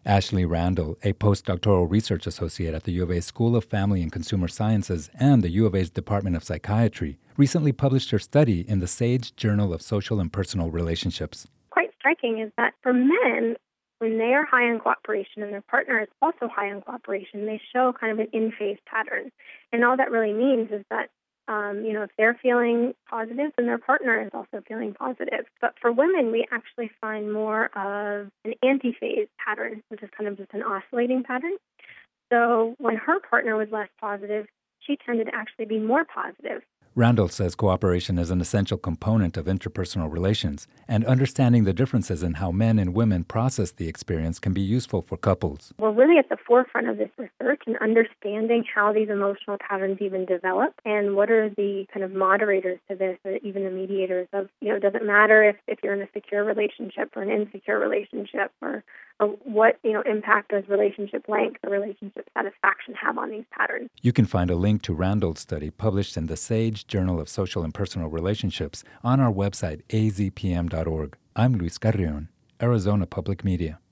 Ashley Randall, a postdoctoral research associate at the U of A School of Family and Consumer Sciences and the U of A's Department of Psychiatry, recently published her study in the Sage Journal of Social and Personal Relationships. Quite striking is that for men, when they are high in cooperation and their partner is also high in cooperation, they show kind of an in-phase pattern. And all that really means is that if they're feeling positive, then their partner is also feeling positive. But for women, we actually find more of an anti-phase pattern, which is kind of just an oscillating pattern. So when her partner was less positive, she tended to actually be more positive. Randall says cooperation is an essential component of interpersonal relations, and understanding the differences in how men and women process the experience can be useful for couples. We're really at the forefront of this research and understanding how these emotional patterns even develop and what are the kind of moderators to this, or even the mediators of, it doesn't matter if you're in a secure relationship or an insecure relationship, or what, impact does relationship length or relationship satisfaction have on these patterns. You can find a link to Randall's study published in the Sage Journal of Social and Personal Relationships on our website, azpm.org. I'm Luis Carrion, Arizona Public Media.